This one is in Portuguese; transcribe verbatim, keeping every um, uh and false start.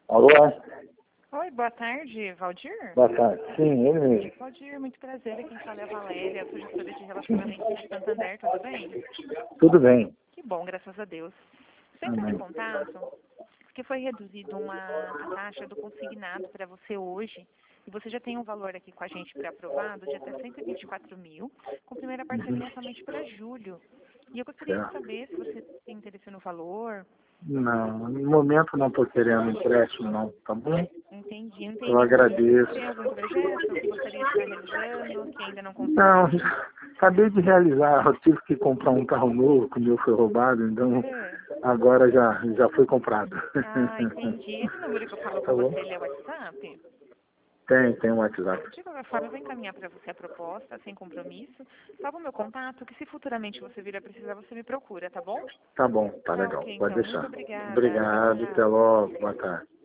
Alô? Oi, boa tarde, Valdir? Boa tarde. Sim, ele mesmo. Valdir, muito prazer. Quem fala é a Valéria, sou gestora de relacionamento de Santander, tudo bem? Tudo bem. Que bom, graças a Deus. Estou entrando Amém. em contato porque foi reduzido uma, a taxa do consignado para você hoje. E você já tem um valor aqui com a gente para aprovado de até cento e vinte e quatro mil, com primeira parcelinha somente para julho. E eu gostaria de Certo. saber se você tem interesse no valor. Não, no momento não estou querendo empréstimo, não, tá bom? Entendi, não tem Eu nenhum, agradeço. tem algum projeto que gostaria de estar realizando, que ainda não Não, conseguiu? acabei de realizar, eu tive que comprar um carro novo, que o meu foi roubado, então É. agora já, já foi comprado. Ah, entendi. Esse número que eu falo Tá com bom? você, ele é WhatsApp? Tem, tem um WhatsApp. De qualquer forma, eu vou encaminhar para você a proposta, sem compromisso. Salva o meu contato, que se futuramente você vir a precisar, você me procura, tá bom? Tá bom, tá Tá legal, ok, pode então. Muito deixar. obrigada. Tchau, Obrigado, até tchau. logo, boa tarde.